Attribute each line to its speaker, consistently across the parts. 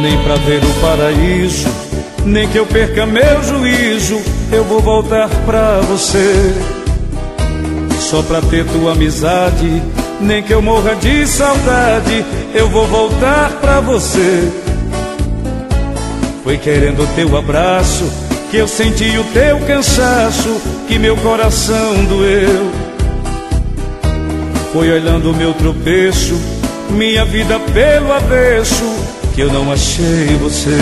Speaker 1: nem pra ver o paraíso, nem que eu perca meu juízo, eu vou voltar pra você. Só pra ter tua amizade, nem que eu morra de saudade, eu vou voltar pra você. Foi querendo teu abraço que eu senti o teu cansaço, que meu coração doeu. Foi olhando o meu tropeço, minha vida pelo avesso, que eu não achei você.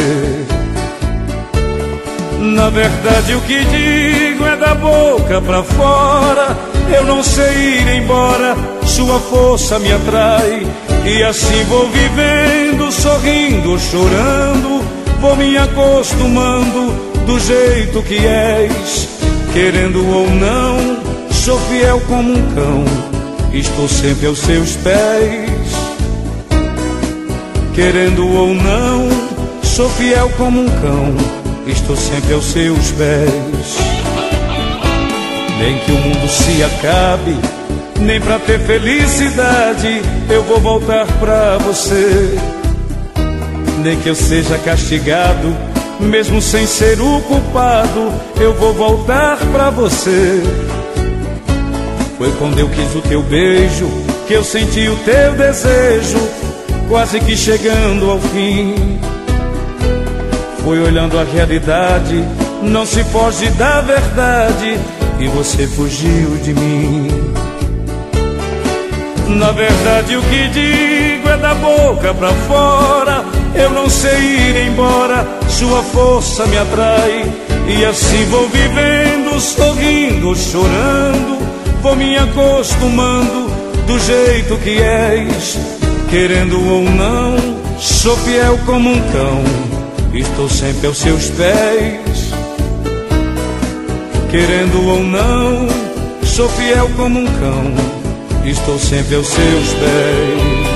Speaker 1: Na verdade o que digo é da boca pra fora, eu não sei ir embora, sua força me atrai. E assim vou vivendo, sorrindo ou chorando, vou me acostumando do jeito que és. Querendo ou não, sou fiel como um cão, estou sempre aos seus pés. Querendo ou não, sou fiel como um cão, estou sempre aos seus pés. Nem que o mundo se acabe, nem pra ter felicidade, eu vou voltar pra você. Nem que eu seja castigado, mesmo sem ser o culpado, eu vou voltar pra você. Foi quando eu quis o teu beijo, que eu senti o teu desejo, quase que chegando ao fim. Foi olhando a realidade, não se foge da verdade, e você fugiu de mim. Na verdade o que digo é da boca pra fora, eu não sei ir embora, sua força me atrai. E assim vou vivendo, sorrindo, chorando, vou me acostumando do jeito que és. Querendo ou não, sou fiel como um cão, estou sempre aos seus pés. Querendo ou não, sou fiel como um cão, estou sempre aos seus pés.